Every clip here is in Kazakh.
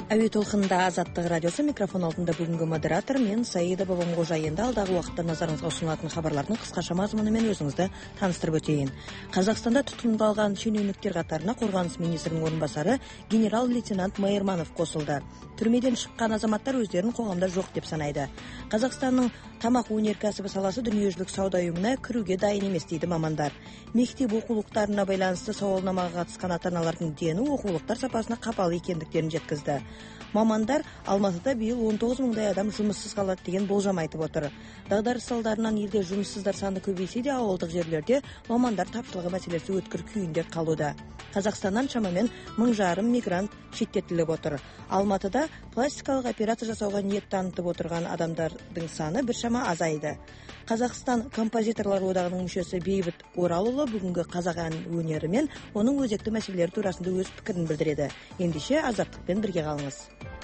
Әуе толқынында Азаттық радиосы, микрофон алдында бүгінгі модератор мен Саида Бабамғожа. Енді алдағы уақытта назарыңызға ұсынылатын хабарлардың қысқаша мазмұнымен өзіңізді таныстырып өтейін. Қазақстанда тұтқындалған шенеуніктер қатарына қорғаныс министрінің орынбасары генерал-лейтенант Майырманов қосылды. Түрмеден шыққан азаматтар өздерін қоғамда жоқ деп санайды. Қазақстанның тамақ өнеркәсібі саласы дүниежүзілік сауда ұйымына кіруге дайын емес дейді мамандар. Мектеп оқулықтарына байланысты сауалнамаға қатысқан ата-аналардың дені оқулықтар сапасына қапалы екендіктерін жеткізді. Мамандар Алматыда биыл 19 мыңдай адам жұмыссыз қалады деген болжам айтып отыр. Дағдарыс салдарынан елде жұмыссыздар саны көбейсе де, ауылдық жерлерде мамандар тапшылығы мәселесі өткір күйінде қалуда. Қазақстаннан шамамен 1,5 мың мигрант шеттетіліп отыр. Алматыда пластикалық операция жасауға ниет танытып отырған адамдардың саны біршама азайды. Қазақстан композиторлар одағының мүшесі Бейбіт Оралұлы бүгінгі қазақ ән өнері мен оның өзекті мәселелері турасында өз пікірін білдіреді. Ендеше Азаттықпен бірге қалыңыз.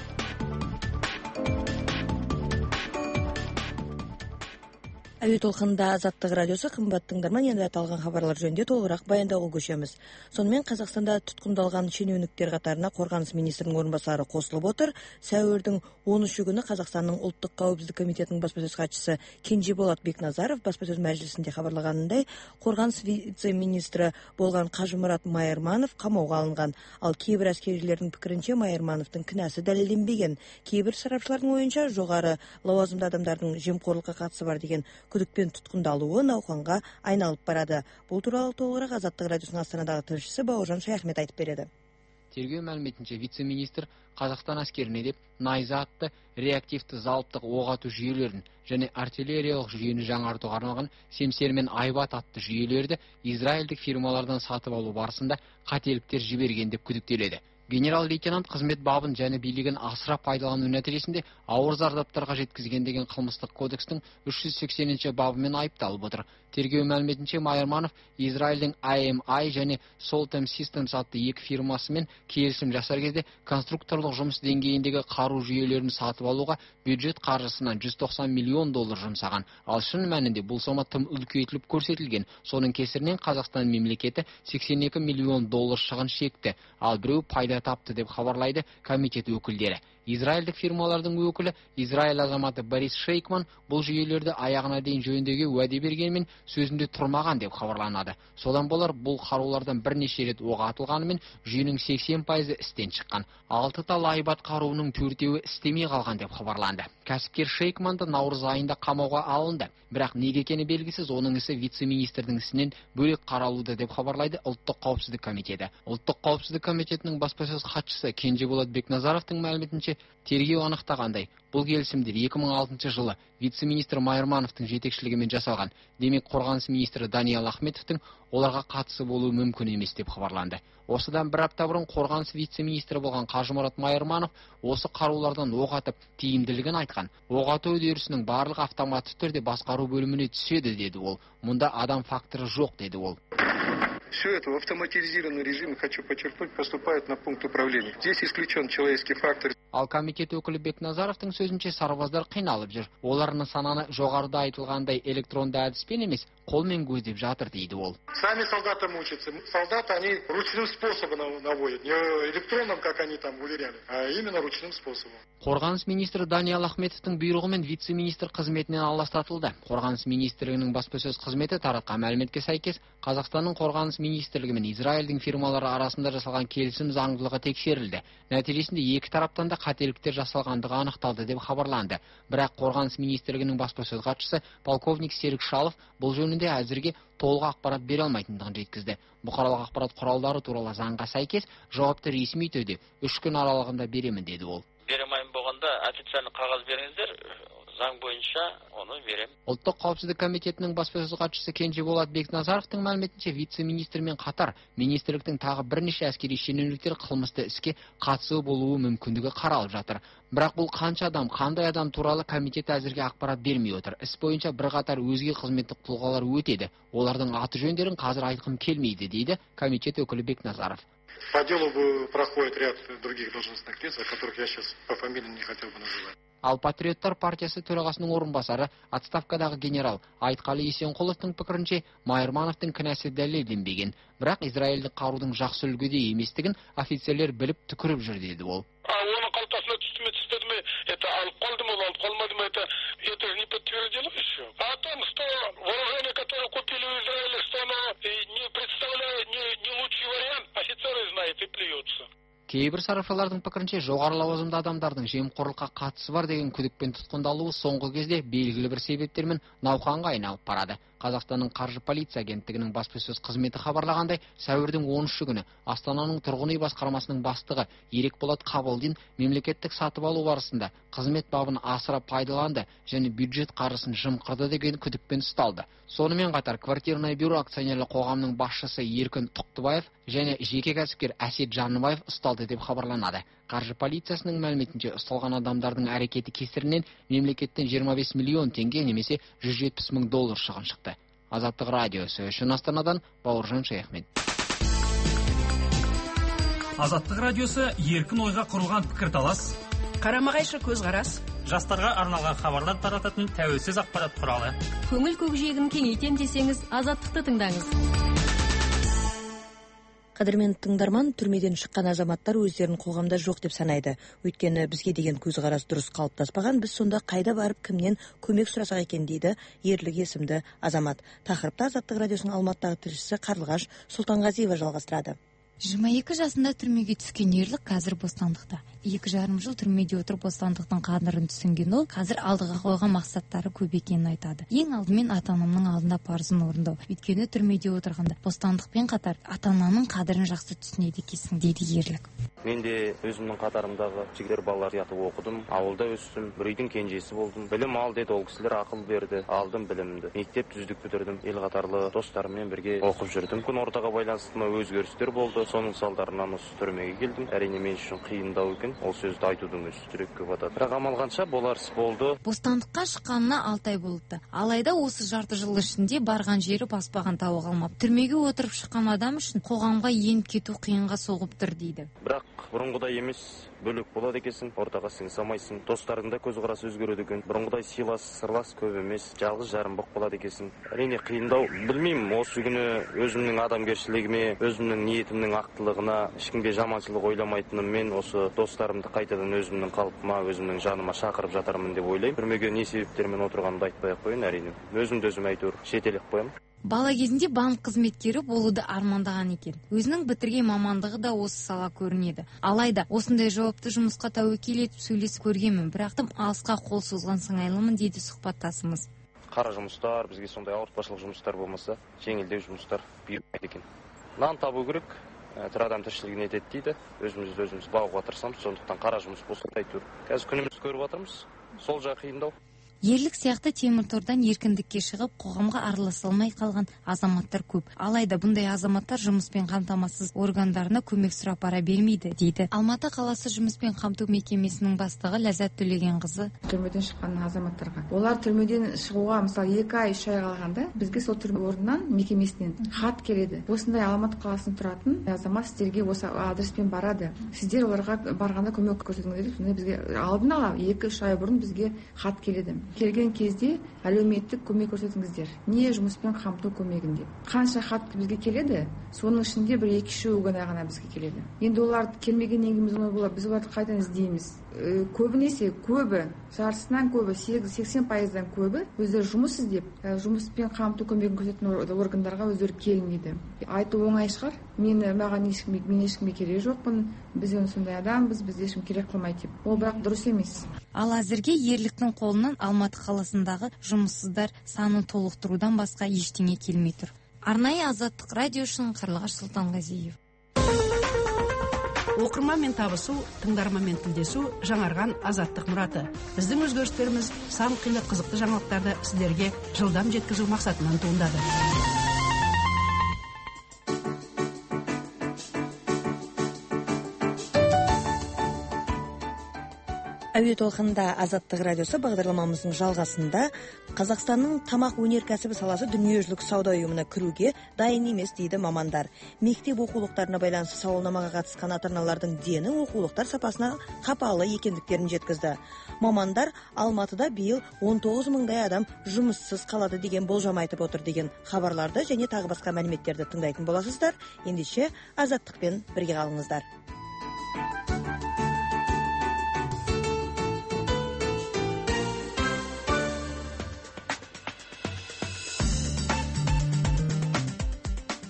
Әуе толқынында Азаттық радиосы, қымбатты тыңдарман, енді аталған хабарлар жөнінде толығырақ баяндауға көшеміз. Сонымен Қазақстанда тұтқындалған шенеуніктер қатарына қорғаныс министрінің орынбасары қосылып отыр. Сәуірдің 13 күні Қазақстанның ұлттық қауіпсіздік комитетінің баспасөз хатшысы Кенжеболат Бекназаров баспасөз мәжілісінде хабарлағанындай, қорғаныс вице-министрі болған Қажымұрат Майырманов қамауға алынған. Ал кейбір әскерилердің пікірінше Майырмановтың кінәсі дәлелденбеген. Кейбір сарапшылардың ойынша жоғары лауазымды адамдардың жемқорлыққа қатысы бар деген күдікпен тұтқындалуы науқанға айналып барады. Бұл туралы толығырақ Азаттық радиосының Астанадағы тілшісі Бауыржан Шаяхмет айтып береді. Тергеу мәліметінше вице-министр Қазақстан әскеріне деп найза атты реактивті залптық оқ ату жүйелерін және артиллериялық жүйені жаңартуға арналған Семсер мен Айбат атты жүйелерді израильдік фирмалардан сатып алу барысында қателіктер жіберген деп күдіктеледі. Генерал-лейтенант қызмет бабын және билігін асыра пайдалану нәтижесінде ауыр зардаптарға жеткізген деген қылмыстық кодекстің 380-ші бабымен айыпталып отыр. Тергеу мәліметінше Майырманов Израильдің IMI және Soltem Systems атты екі фирмасымен келісім жасар кезде конструкторлық жұмыс деңгейіндегі қару жүйелерін сатып алуға бюджет қаржысынан $190 миллион жұмсаған. Ал шын мәнінде бұл сома тым үлкейтіліп көрсетілген. Соның кесірінен Қазақстан мемлекеті $82 миллион шығын шекті, ал біреу пайда тапты деп хабарлайды комитет өкілдері. Израильдік фирмалардың өкілі Израиль азаматы Борис Шейкман бұл жүйелерді аяғына дейін жөндеуге уәде бергенмен сөзінде тұрмаған деп хабарланады. Содан болар бұл қарулардан бірнеше рет оқ атылғанымен жүйенің 80% істен шыққан. 6 тал Айбат қаруының 4-еуі істемей қалған деп хабарланды. Кәсіпкер Шейкманды наурыз айында қамауға алынды. Бірақ неге екені белгісіз, оның ісі вице-министрдің ісінен бөлек қаралуда деп хабарлайды Ұлттық қауіпсіздік комитеті. Ұлттық қауіпсіздік комитетінің баспасөз хатшысы Кенжеболат Бекназаровтың мәліметінше, тергеу анықтағандай, бұл келісімдер 2006 жылы вице-министр Майырмановтың жетекшілігімен жасалған. Демек, қорғаныс министрі Даниал Ахметовтің оларға қатысы болуы мүмкін емес деп хабарланды. Осыдан бір апта бұрын қорғаныс вице-министрі болған Қажымұрат Майырманов осы қарулардан оқ атып тиімділігін айтқан. Оқ ату үдерісінің барлық автоматты түрде басқару бөліміне түседі деді ол. Мұнда адам факторы жоқ деді ол. Все это в автоматизированном режиме, хочу подчеркнуть, поступает на пункт управления. Здесь исключен человеческий фактор. Ал комитет өкілі Бекназаровтың сөзінше сарбаздар қиналып жүр. Олар нысананы жоғарыда айтылғандай электронды әдіспен емес, қолмен көздеп жатыр дейді ол. Сами солдаты мучатся. Солдаты они ручным способом наводят. Не электронным, как они там уверяли, а именно ручным способом. Қорғаныс министрі Даниал Ахметовтың бұйрығымен вице-министр қызметінен аластатылды. Қорғаныс министрлігінің баспасөз қызметі таратқан мәліметке сәйкес, Қазақстанның қорғаныс министрлігі мен Израильдің фирмалары арасында жасалған келісім заңдылығы тексерілді. Нәтижесінде екі тараптан да қателіктер жасалғандығы анықталды деп хабарланды. Бірақ қорғаныс министрлігінің баспасөз хатшысы полковник Серік Шалов бұл жөнінде әзірге толық ақпарат бере алмайтындығын жеткізді. Бұқаралық ақпарат құралдары туралы заңға сәйкес жауапты ресми түрде 3 күн аралығында беремін деді ол. Беремайын болғанда официальный қағаз беріңіздер, заң бойынша оны берем. Ұлттық қауіпсіздік комитетінің баспасөз хатшысы Кенжеболат Бекназаровтың мәліметінше вице-министрмен қатар министрліктің тағы бірнеше әскери шенеуніктер қылмысты іске қатысы болуы мүмкіндігі қаралып жатыр. Бірақ бұл қанша адам, қандай адам туралы комитет әзірге ақпарат бермей отыр. Іс бойынша бірқатар өзге қызметтік тұлғалар өтеді. Олардың аты жөндерін қазір айтқым келмейді дейді комитет өкілі Бекназаров. По делу проходит ряд других должностных лиц, о которых я сейчас по фамилии не хотел бы называть. Ал Патриоттар партиясы төрағасының орынбасары отставкадағы генерал Айтқали Есенқұловтың пікірінше Майырмановтың кінәсі дәлелденбеген. Бірақ израильдік қарудың жақсы үлгіде еместігін офицерлер біліп түкіріп жүр деді ол. Оны қалыптастыру утвердила еще. А о том, что вооружение, которое купили в Израиле, что оно не представляет не лучший вариант, офицеры знают и плюются. Кейбір сарапшылардың пікірінше жоғары лауазымды адамдардың жемқорлыққа қатысы бар деген күдікпен тұтқындалуы соңғы кезде белгілі бір себептермен науқанға айналып барады. Қазақстанның қаржы полиция агенттігінің баспасөз қызметі хабарлағандай, сәуірдің 13 күні Астананың тұрғын үй басқармасының бастығы Ерекболат Қабылдин мемлекеттік сатып алу барысында қызмет бабын асыра пайдаланды және бюджет қаржысын жымқырды деген күдікпен ұсталды. Сонымен қатар Квартирное бюро акционерлік қоғамның басшысы Еркін Тұқтыбаев және жеке кәсіпкер Әсет Жаныбаев ұсталды деп хабарланады. Қаржы полициясының мәліметінше ұсталған адамдардың әрекеті кесірінен мемлекеттен 25 миллион теңге немесе 170 мың доллар шығын шықты. Азаттық радиосы үшін Астанадан Бауыржан Шаяхмет. Азаттық радиосы еркін ойға құрылған пікірталас, қарама-қайшы көзқарас, жастарға арналған хабарлар тарататын тәуелсіз ақпарат құралы. Көңіл көкжиегін кеңейтем десеңіз, Азаттықты тыңдаңыз. Қадірмен тыңдарман, түрмеден шыққан азаматтар өздерін қоғамда жоқ деп санайды. Өйткені бізге деген көзқарас дұрыс қалыптаспаған, біз сонда қайда барып кімнен көмек сұрасақ екен дейді Ерлік есімді азамат. Тақырыпта Азаттық радиосының Алматыдағы тілшісі Қарлығаш Сұлтанғазиева жалғастырады. 22 жасында түрмеге түскен Ерлік қазір бостандықта. 2,5 жыл түрмеде отырып бостандықтың қадірін түсінген ол қазір алдыға қойған мақсаттары көп екенін айтады. Ең алдымен ата-анамның алдында парызын орындау. Өйткені түрмеде отырғанда бостандықпен қатар ата-ананың қадірін жақсы түсінеді екенсің дейді Ерлік. Мен де өзімнің қатарымдағы жігер балалар сияқты оқыдым, ауылда өстім, бір үйдің кенжесі болдым. Білім ал деді, ол кісілер ақыл берді, алдым білімді. Мектеп үздік бітірдім, ел қатарлы достарыммен бірге оқып жүрдім. Күн ортаға байланысты өзгерістер болды. Соның салдарынан осы түрмеге келдім. Әрине мен үшін қиындау екен. Ол сөзді айтудың өзі жүрекке батады. Бірақ амал қанша болар іс болды. Бостандыққа шыққанына 6 ай болыпты. Алайда осы жарты жыл ішінде барған жері баспаған тауы қалмап. Түрмеге отырып шыққан адам үшін қоғамға еніп кету қиынға соғып тұр дейді. Бірақ бұрынғыдай емес, бөлек болады екенсің, ортаға сіңісе алмайсың. Достарыңда көзқарас өзгереді екен. Бұрынғыдай сыйлас, сырлас көп емес, жалғыз жарым боқ болады екенсің. Әрине қиындау. Білмеймін, осы күні өзімнің адамгершілігіме, өзімнің ниетімнің ақтылығына, ешкімге жаманшылық ойламайтыныммен осы достарымды қайтадан өзімнің қалпыма, өзімнің жаныма шақырып жатармын деп ойлаймын. Түрмеге не себептермен отырғанымды айтпай ақ қояйын, әрине. Өзімді өзім әйтеуір шетелеп қоямын. Бала кезінде банк қызметкері болуды армандаған екен. Өзінің бітірген мамандығы да осы сала көрінеді. Алайда осындай жауапты жұмысқа тәуекел етіп сөйлесіп көргенмін, бірақ тым алысқа қол созған сыңайлымын дейді сұхбаттасымыз. Қара жұмыстар, бізге сондай ауыртпашылық жұмыстар болмаса, жеңілдеу жұмыстар бұйырмайды екен. Нан табу керек, тірі адам тіршілігін етеді дейді. Өзімізді өзіміз бағуға тырысамыз, сондықтан қара жұмыс болса әйтеуір. Қазір күнімізді көріп жатырмыз. Сол жағы қиындау. Ерлік сияқты темір тордан еркіндікке шығып, қоғамға араласа алмай қалған азаматтар көп. Алайда бұндай азаматтар жұмыспен қамтамасыз органдарына көмек сұрап бара бермейді, дейді Алматы қаласы жұмыспен қамту мекемесінің бастығы Ләззат Төлегенқызы. Түрмеден шыққан азаматтарға. Олар түрмеден шығуға, мысалы 2 ай, 3 ай қалғанда, бізге сол түрме орнынан, мекемесінен хат келеді. Осындай Алматы қаласында тұратын азамат сіздерге осы адреспен барады. Сіздер оларға барғанда көмек көрсетіңіздер деп, бізге алдын ала 2-3 ай бұрын бізге хат келеді. Келген кезде әлеуметтік көмек көрсетіңіздер. Не жұмыспен қамту көмегінде. Қанша хат бізге келеді, соның ішінде бір 2-3 ғана бізге келеді. Енді олар келмегеннен кейін біз оларды қайдан іздейміз. Көбінесе көбі, жартысынан көбі, 80%-дан көбі өздері жұмыс іздеп, жұмыспен қамту көмегін көрсететін органдарға өздері келмейді. Айту оңай шығар. Маған ешкімге керек жоқпын. Біз сондай адамбыз, біз ешкім керек қылмайды деп. Ол бірақ дұрыс емес. Ал әзірге Ерліктің қолынан Алматы қаласындағы жұмыссыздар санын толықтырудан басқа ештеңе келмей тұр. Арнайы Азаттық радио үшін Қарлығаш Сұлтанғазиев. Оқырманмен табысу, тыңдарманмен тілдесу жаңарған Азаттық мұраты. Біздің өзгерістеріміз сан қилы қызықты жаңалықтарды сіздерге жылдам жеткізу мақсатынан туындады. Әуе толқынында Азаттық радиосы бағдарламамыздың жалғасында Қазақстанның тамақ өнеркәсібі саласы дүниежүзілік сауда ұйымына кіруге дайын емес дейді мамандар. Мектеп оқулықтарына байланысты сауалнамаға қатысқан ата-аналардың дені оқулықтар сапасына қапалы екендіктерін жеткізді. Мамандар Алматыда биыл 19 мыңдай адам жұмыссыз қалады деген болжам айтып отыр деген хабарларды және тағы басқа мәліметтерді тыңдайтын боласыздар. Ендеше Азаттықпен бірге қалыңыздар.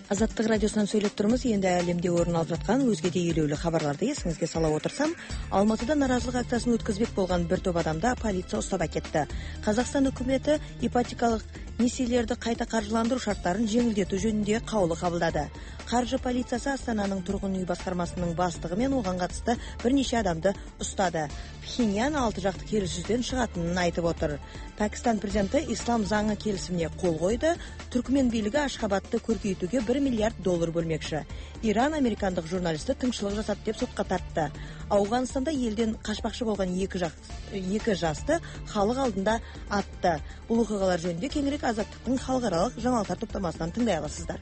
Азаттық радиосынан сөйлеп тұрмыз. Енді әлемде орын алып жатқан өзге де елеулі хабарларды есіңізге сала отырсам, Алматыда наразылық акциясын өткізбек болған бір топ адамда полиция ұстап әкетті. Қазақстан үкіметі ипотекалық несиелерді қайта қаржыландыру шарттарын жеңілдету жөнінде қаулы қабылдады. Қаржы полициясы Астананың тұрғын үй басқармасының бастығы мен оған қатысты бірнеше адамды ұстады. Пхеньян 6 жақты келіссөзден шығатынын айтып отыр. Пәкістан президенті ислам заңы келісіміне қол қойды. Түркмен билігі Ашхабадты көркейтуге $1 миллиард бөлмекші. Иран американдық журналисті тыңшылық жасады деп сотқа тартты. Ауғанстанда елден қашпақшы болған екі жасты халық алдында атты. Бұл оқиғалар жөнінде кеңірек Азаттықтың халықаралық жаңалықтар топтамасынан тыңдай аласыздар.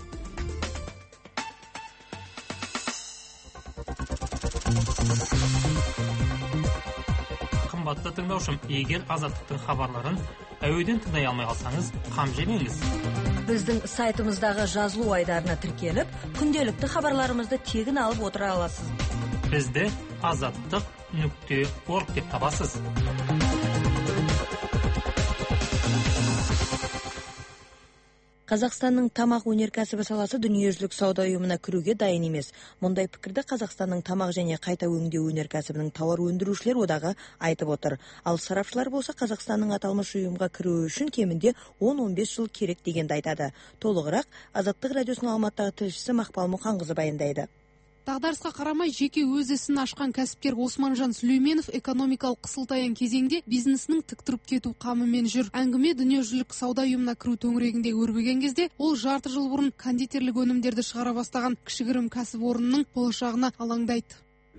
Қымбатты тыңдаушым, егер Азаттықтың хабарларын әуеден тыңдай алмай қалсаңыз, қам жемеңіз. Біздің сайтымыздағы жазылу айдарына тіркеліп, күнделікті хабарларымызды тегін алып отыра аласыз. Бізді azаттық.org деп табасыз. Қазақстанның тамақ өнеркәсібі саласы дүниежүзілік сауда ұйымына кіруге дайын емес. Мұндай пікірді Қазақстанның тамақ және қайта өңдеу өнеркәсібінің тауар өндірушілер одағы айтып отыр. Ал сарапшылар болса Қазақстанның аталмыш ұйымға кіруі үшін кемінде 10-15 жыл керек дегенді айтады. Толығырақ Азаттық радиосының Алматыдағы тілшісі Мақпал Мұханқызы баяндайды. Дағдарысқа қарамай жеке өз ісін ашқан кәсіпкер Османжан Сүлейменов экономикалық қысылтаяң кезеңде бизнесінің тік тұрып кету қамымен жүр. Әңгіме дүниежүзілік сауда ұйымына кіру төңірегінде өрбіген кезде ол жарты жыл бұрын кондитерлік өнімдерді шығара бастаған кішігірім кәсіпорынның болашағына алаңдайды.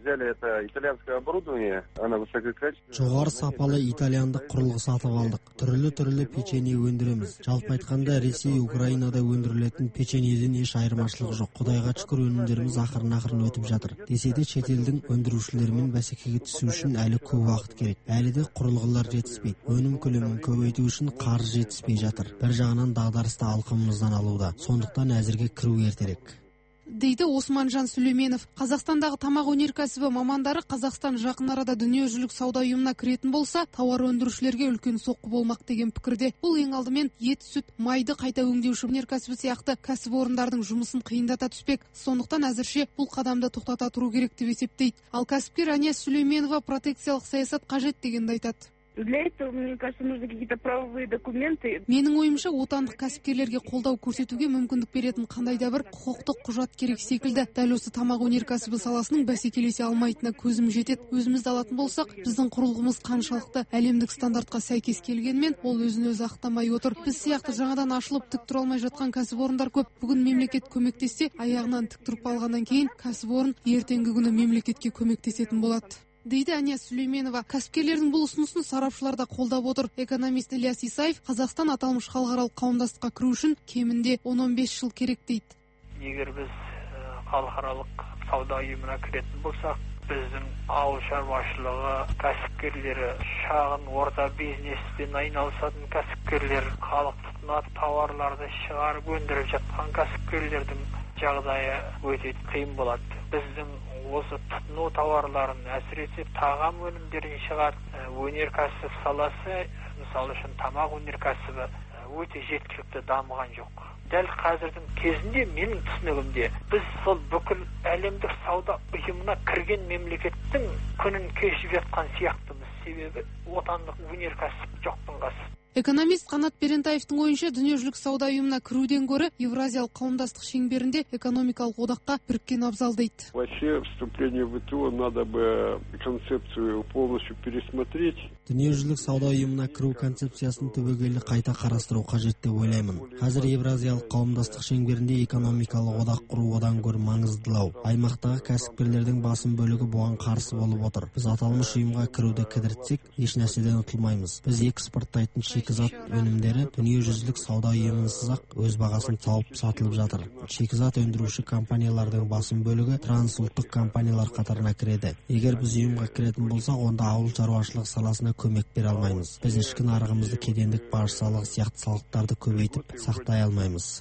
Жоғары сапалы итальяндық құрылғы сатып алдық. Түрлі печенье өндіреміз. Жалпы айтқанда Ресей, Украинада өндірілетін печеньеден еш айырмашылығы жоқ. Құдайға шүкір өнімдеріміз ақырын өтіп жатыр. Десе де шетелдің өндірушілерімен бәсекеге түсу үшін әлі көп уақыт керек. Әлі де құрылғылар жетіспейді. Өнім көлемін көбейту үшін қаржы жетіспей жатыр. Бір жағынан дағдарысты алқымымыздан алуда. Сондықтан әзірге кіру ертерек. Дейді Османжан Сүлейменов. Қазақстандағы тамақ өнеркәсібі мамандары Қазақстан жақын арада дүниежүзілік сауда ұйымына кіретін болса, тауар өндірушілерге үлкен соққы болмақ деген пікірде. Бұл ең алдымен ет, сүт, майды қайта өңдеуші өнеркәсібі сияқты кәсіпорындардың жұмысын қиындата түспек. Сондықтан әзірше бұл қадамды тоқтата тұру керек деп есептейді. Ал кәсіпкер Ания Сүлейменова протекциялық саясат қажет дегенді айтады. Для этого, мне кажется, нужны какие-то правовые документы. Менің ойымша, отандық кәсіпкерлерге қолдау көрсетуге мүмкіндік беретін қандай да бір құқықтық құжат керек секілді. Дәл осы тамақ өнеркәсібі саласының бәсекелесе алмайтынына көзім жетеді. Өзімізді алатын болсақ, біздің құрылғымыз қаншалықты әлемдік стандартқа сәйкес келгенмен, ол өзін-өзі ақтамай отыр. Біз сияқты жаңадан ашылып тік тұра алмай жатқан кәсіпорындар көп. Бүгін мемлекет көмектессе, аяғынан тік тұрып алғаннан кейін кәсіпорын ертеңгі күні мемлекетке көмектесетін болады. Дейді Ания Сүлейменова. Кәсіпкерлердің бұл ұсынысын сарапшылар да қолдап отыр. Экономист Ильяс Исаев Қазақстан аталмыш халықаралық қауымдастыққа кіру үшін кемінде 10-15 жыл керек дейді. Егер біз халықаралық сауда ұйымына кіретін болсақ, біздің ауыл шаруашылығы кәсіпкерлері, шағын орта бизнеспен айналысатын кәсіпкерлер, халық тұтынатын тауарларды шығарып өндіріп жатқан кәсіпкерлердің жағдайы өте қиын болады. Біздің осы тұтыну тауарларын, әсіресе тағам өнімдерін шығаратын өнеркәсіп саласы, мысалы үшін тамақ өнеркәсібі өте жеткілікті дамыған жоқ. Дәл қазірдің кезінде менің түсінігімде біз сол бүкіл әлемдік сауда ұйымына кірген мемлекеттің күнін кешіп жатқан сияқтымыз. Себебі отандық өнеркәсіп жоқтың қасы. Экономист Қанат Берентаевтың ойынша дүниежүзілік сауда ұйымына кіруден гөрі Евразиялық қауымдастық шеңберінде экономикалық одаққа біріккен абзал дейді. Вообще вступление в ВТО надо бы концепцию полностью пересмотреть. Дүниежүзілік сауда ұйымына кіру концепциясын түбегейлі қайта қарастыру қажет деп ойлаймын. Қазір Евразиялық қауымдастық шеңберінде экономикалық одақ құру одан гөрі маңыздылау. Аймақтағы кәсіпкерлердің басым бөлігі бұған қарсы болып отыр. Біз аталмыш ұйымға кіруді кідіртсек, еш нәрседен ұтылмаймыз. Біз экспорттайтын шикізат өнімдері дүниежүзілік сауда ұйымынсыз-ақ өз бағасын тауып сатылып жатыр. Шикізат өндіруші компаниялардың басым бөлігі трансұлттық компаниялар қатарына кіреді. Егер біз ұйымға кіретін болсақ, онда ауыл шаруашылық саласына көмек бере алмаймыз. Біз ішкі нарығымызды кедендік баж салығы сияқты салықтарды көбейтіп сақтай алмаймыз.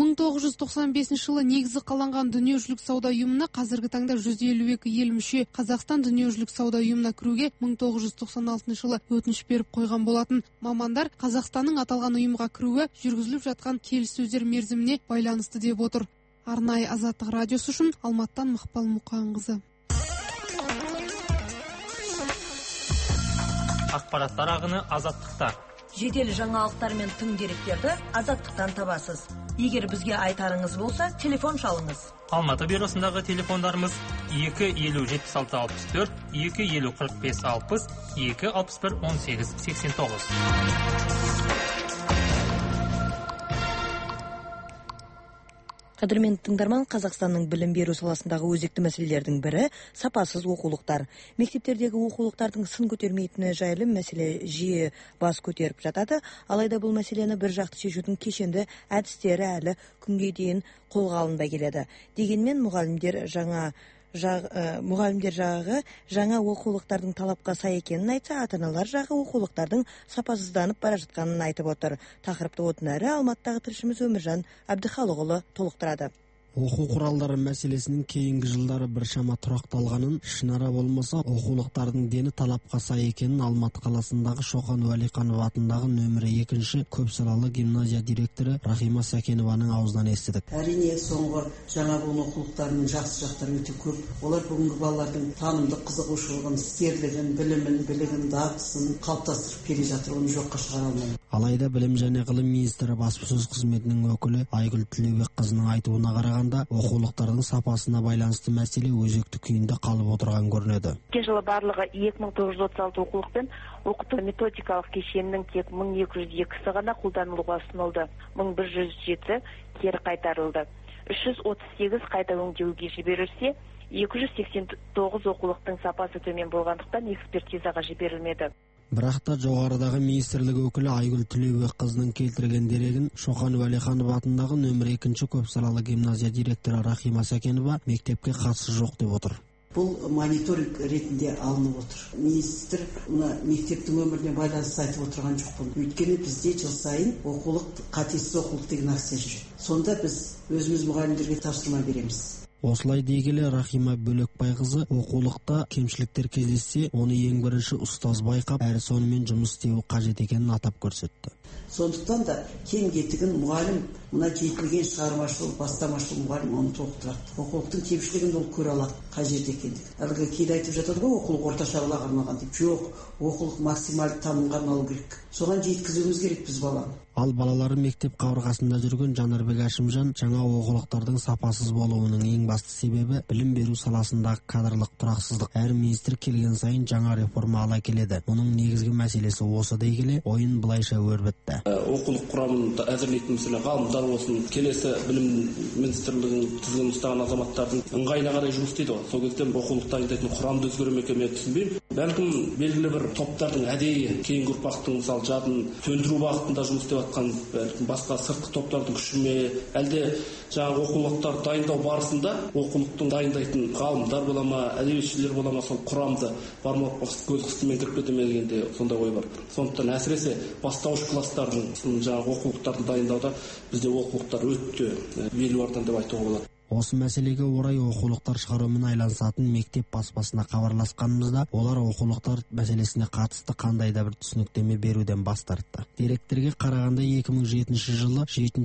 1995 жылы негізі қаланған дүниежүзілік сауда ұйымына қазіргі таңда 152 ел мүше. Қазақстан дүниежүзілік сауда ұйымына кіруге 1996 жылы өтініш беріп қойған болатын. Мамандар Қазақстанның аталған ұйымға кіруі жүргізіліп жатқан келіссөздер мерзіміне байланысты деп отыр. Арнайы Азаттық радиосы үшін Алматтан Мақпал Мұқанқызы. Ақпараттар ағыны Азаттықта. Жедел жаңалықтар мен тың деректерді Азаттықтан табасыз. Егер бізге айтарыңыз болса, телефон шалыңыз. Алматы бюросындағы телефондарымыз 250-76-64, 250-45-60, 261-18-89. Қадірменді тыңдарман, Қазақстанның білім беру саласындағы өзекті мәселелердің бірі сапасыз оқулықтар. Мектептердегі оқулықтардың сын көтермейтіні жайлы мәселе жиі бас көтеріп жатады. Алайда бұл мәселені бір жақты шешудің кешенді әдістері әлі күнге дейін қолға алынбай келеді. Дегенмен мұғалімдер жағы жаңа оқулықтардың талапқа сай екенін айтса, ата-аналар жағы оқулықтардың сапасызданып бара жатқанын айтып отыр. Тақырыпты одан әрі Алматыдағы тілшіміз Өміржан Әбдіхалықұлы толықтырады. Оқу құралдары мәселесінің кейінгі жылдары біршама тұрақталғанын, шынара болмаса оқулықтардың дені талапқа сай екенін Алматы қаласындағы Шоқан Уәлиханов атындағы нөмірі 2-ші көпсалалы гимназия директоры Рахима Сәкенованың аузынан естідік. Әрине, соңғы жаңа буын оқулықтарының жақсы жақтары өте көп. Олар бүгінгі балалардың танымдық қызығушылығын, іскерлігін, білімін, білігін, дағдысын қалыптастырып келе жатыр, оны жоққа шығара алмаймын. Алайда білім және ғылым министрі баспасөз қызметінің өкілі Айгүл Тілеубекқызының айтуына қарағанда, оқулықтардың сапасына байланысты мәселе өзекті күйінде қалып отырған көрінеді. Өткен жылы барлығы 2936 оқулықпен оқыту методикалық кешенінің тек 1202-сі ғана қолданылуға ұсынылды. 1107-сі кері қайтарылды. 338 қайта өңдеуге жіберілсе, 289 оқулықтың сапасы төмен болғандықтан экспертизаға жіберілмеді. Бірақ та жоғарыдағы министрлік өкілі Айгүл Тілеубекқызының келтірген дерегін Шоқан Уәлиханов атындағы нөмір 2-ші көпсалалы гимназия директоры Рахима Сәкенова мектепке қатысы жоқ деп отыр. Бұл мониторинг ретінде алынып отыр. Министр мектептің өміріне байланысты айтып отырған жоқпын. Өйткені бізде жыл сайын оқулық, қатесіз оқулық деген акция жүр. Сонда біз өзіміз мұғалімдерге тапсырма береміз. Осылай дегелі Рахима Бөлекбайқызы оқулықта кемшіліктер кездессе, оны ең бірінші ұстаз байқап, әрі сонымен жұмыс істеуі қажет екенін атап көрсетті. Сондықтан да кем кетігін мұғалім, мына жетілген шығармашыл, бастамашыл мұғалім оны толықтырады. Оқулықтың кемшілігін ол көре алады, қай жерде екендігі. Әлгі кейде айтып жатады ғой, оқулық орташалыға арналған деп. Жоқ, оқулық максималды танымға арналу керек. Соған жеткізуіміз керек біз баланы. Ал балалары мектеп қабырғасында жүрген Жанарбек Әшімжан жаңа оқулықтардың сапасыз болуының ең басты себебі білім беру саласындағы кадрлық тұрақсыздық. Әр министр келген сайын жаңа реформа ала келеді. Оның негізгі мәселесі осы дей келе, ойын былайша өрбітті. Оқулық құрамын әзірлейтін мәселе ғалымдар болсын, келесі білім министрлігінің тізгінін ұстаған азаматтардың ыңғайына қарай жұмыс істейді ғой. Сол кезде оқулық дайындайтын құрамды өзгере ме екен, мен түсінбеймін. Бәлкім белгілі бір топтардың әдейі кейінгі ұрпақтың мысалы жадын сөндіру бағытында жұмыс істеп жатқан, бәлкім басқа сыртқы топтардың күші ме, әлде жаңағы оқулықтар дайындау барысында оқулықтың дайындайтын ғалымдар бола ма, әдебиетшілер бола ма, сол құрамды бармақ көз қыстымен кіріп кете ме дегенде сондай ой бар. Сондықтан әсіресе бастауыш класстардың жаңағы оқулықтарды дайындауда бізде оқулықтар өте белуардан деп айтуға болады. Осы мәселеге орай оқулықтар шығарумен айланысатын мектеп баспасына хабарласқанымызда, олар оқулықтар мәселесіне қатысты қандай да бір түсініктеме беруден бас тартты. Деректерге қарағанда 2007 жылы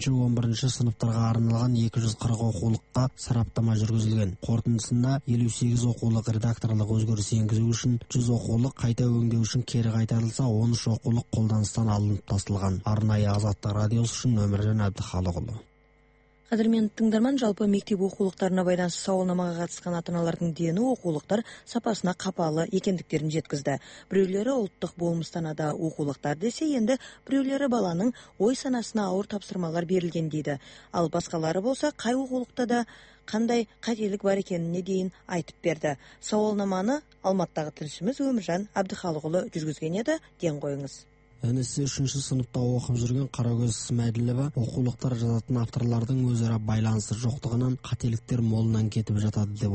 7-11 сыныптарға арналған 240 оқулыққа сараптама жүргізілген. Қорытындысында 58 оқулық редакторлық өзгеріс енгізу үшін, 100 оқулық қайта өңдеу үшін кері қайтарылса, 13 оқулық қолданыстан алынып тасталған. Арнайы Азаттық радиосы үшін Өміржан Әбдіхалықұлы. Қадірмен тыңдарман, жалпы мектеп оқулықтарына байланысты сауалнамаға қатысқан ата-аналардың дені оқулықтар сапасына қапалы екендіктерін жеткізді. Біреулері ұлттық болмыстанада оқулықтар десе, енді біреулері баланың ой санасына ауыр тапсырмалар берілген дейді. Ал басқалары болса, қай оқулықта да қандай қателік бар екеніне дейін айтып берді. Сауалнаманы Алматыдағы тілшіміз Өміржан Әбдіхалықұлы жүргізген еді, ден қойыңыз. Інісі 3-ші сыныпта оқып жүрген Қарагөз Смәділова оқулықтар жазатын авторлардың өзара байланысы жоқтығынан қателіктер молынан кетіп жатады деп отыр.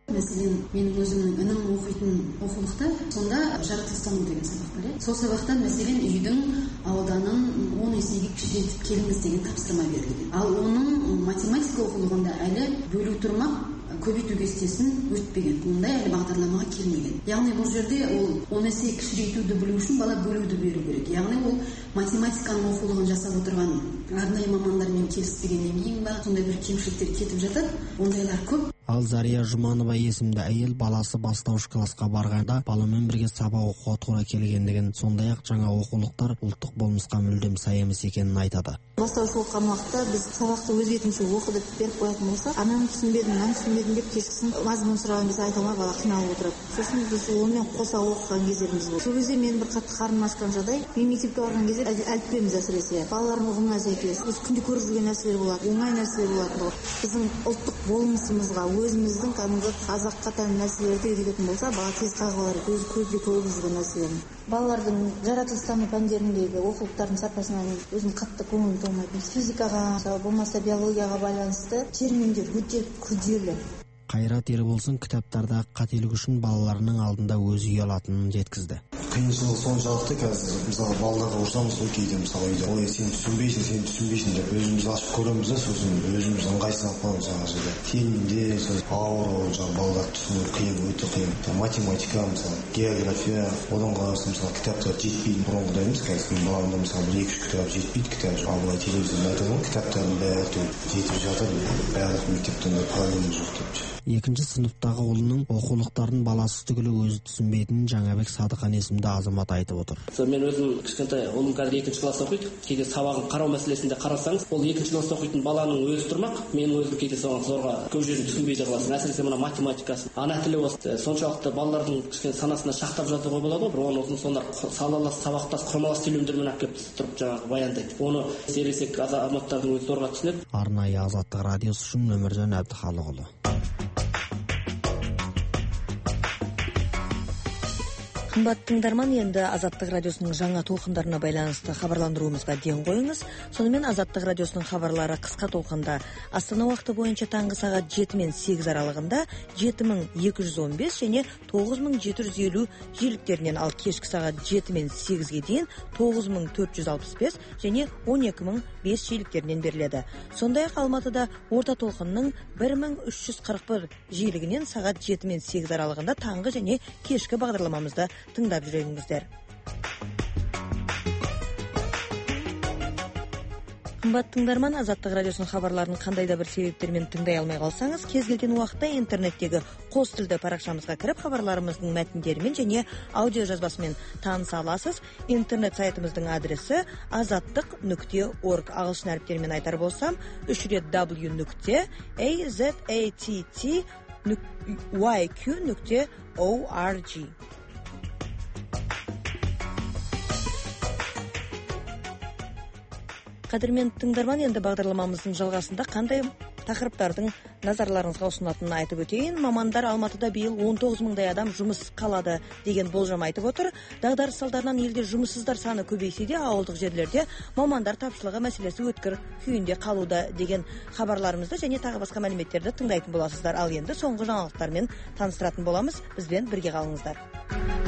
Мәселен, менің өзімнің інім оқитын оқулықта, сонда жаратылыстану деген сабақ бар. Сол сабақтан мәселен үйдің ауданын 10 есеге кішірейтіп келіңіз деген тапсырма берілген. Ал оның математика оқулығында әлі бөлу тұрмақ көбейту кестесін өтпеген. Мұндай әлі бағдарламаға келмеген. Яғни бұл жерде ол 10 есе кішірейтуді білу үшін бала бөлуді беру керек. Яғни ол математиканың оқулығын жасап отырған арнайы мамандармен келіспегеннен кейін ба, сондай бір кемшіліктер кетіп жатады. Ондайлар көп. Ал Зария Жұманова есімді әйел баласы бастауыш классқа барғанда баламен бірге сабақ оқуға тура келгендігін, сондай-ақ жаңа оқулықтар ұлттық болмысқа мүлдем сай емес екенін айтады. Бастауыш оқыған уақытта біз сабақты өз бетімізше оқып беріп қоятын болсақ, ананы түсінбедім деп кешкісін мазмұнын сұраған кезде айта алмай бала қиналып отырады. Сосын біз онымен қоса оқыған кездеріміз болды. Сол кезде мен бір қатты қарным ашқан жағдай, мен мектепке барған кезде әліппеміз әсіресе балалардың ұғымына сәйкес біз күнде көріп жүрген нәрселер болады, оңай нәрселер болады. Біздің ұлттық болмысымызға, өзіміздің кәдімгі қазаққа тән нәрселерді үйрететін болса, бала тез қағылар, өзі көзге көріп жүрген нәрселерін. Балалардың жаратылыстану пәндеріндегі оқулықтардың сапасынан өзім қатты көңілім толмайды. Физикаға, болмаса биологияға байланысты терминдер өте күрделі. Қайрат Ерболсын кітаптарда қателік үшін балаларының алдында өзі ұялатынын жеткізді. Қиыншылығы соншалықты қазір, мысалы балаларға ұрсамыз ғой кейде, мысалы үйде, ой, сен түсінбейсің деп өзіміз ашып көреміз де, сосын өзіміз ыңғайсыз алып қаламыз жаңа жерде. Терминдер, ауыр, жаңа балалар түсіну қиын, өте қиын. Математика, мысалы, география, одан қараса мысалы кітаптар жетпейді. Бұрынғыдай емес, қазір баламда мысалы 1-2 кітап жетпейді, кітап. Ал былай телевизорда айтады ғой, кітаптардың бәрі жетіп жатыр, барлық мектептен проблема жоқ деп. Екінші сыныптағы ұлының оқулықтарын баласы түгілі өзі түсінбейтінін Жаңабек Садықан есімді азамат айтып отыр. Мен өзім кішкентай ұлым қазір 2-ші класс оқиды. Кейде сабағын қарау мәселесінде қарасаңыз, ол 2-ші класс оқитын баланың өзі тұрмақ. Мен өзім кейде соған зорға көп жерін түсінбей қаласың. Әсіресе мына математикасын, ана тілі осы соншалықты балалардың кішкене санасына шақтап жатуға болады ғой. Бір оны сонда салалас, сабақтас, құрмалас сөйлемдермен әкеліп тұрып жаңағы баяндайды. Оны ересек азаматтардың өзі зорға түсінеді. Арнайы Азаттық радиосы үшін Өміржан Әбдіхалықұлы. Қымбатты тыңдарман, енді Азаттық радиосының жаңа толқындарына байланысты хабарландыруымызға ден қойыңыз. Сонымен Азаттық радиосының хабарлары қысқа толқында Астана уақыты бойынша таңғы сағат 7 мен 8 аралығында 7215 және 9750 жиіліктерінен, ал кешкі сағат 7 мен 8-ге дейін 9465 және 12005 жиіліктерінен беріледі. Сондай-ақ Алматыда орта толқынның 1341 жиілігінен сағат 7 мен 8 аралығында таңғы және кешкі бағдарламамызда тыңдап жүріңіздер. Қымбатты тыңдарман, Азаттық радиосының хабарларын қандай да бір себептермен тыңдай алмай қалсаңыз, кез келген уақытта интернеттегі қос тілді парақшамызға кіріп, хабарларымыздың мәтіндерімен және аудио жазбасымен таныса аласыз. Интернет сайтымыздың адресі azattiq.org. Ағылшын әріптерімен айтар болсам, 3 рет w.azattyq.org. Қадірмен тыңдарман, енді бағдарламамыздың жалғасында қандай тақырыптардың назарларыңызға ұсынатынын айтып өтейін. Мамандар Алматыда биыл 19 мыңдай адам жұмыс қалады деген болжам айтып отыр. Дағдарыс салдарынан елде жұмыссыздар саны көбейсе де, ауылдық жерлерде мамандар тапшылығы мәселесі өткір күйінде қалуда деген хабарларымызды және тағы басқа мәліметтерді тыңдайтын боласыздар. Ал енді соңғы жаңалықтармен таныстыратын боламыз. Бізбен бірге қалыңыздар.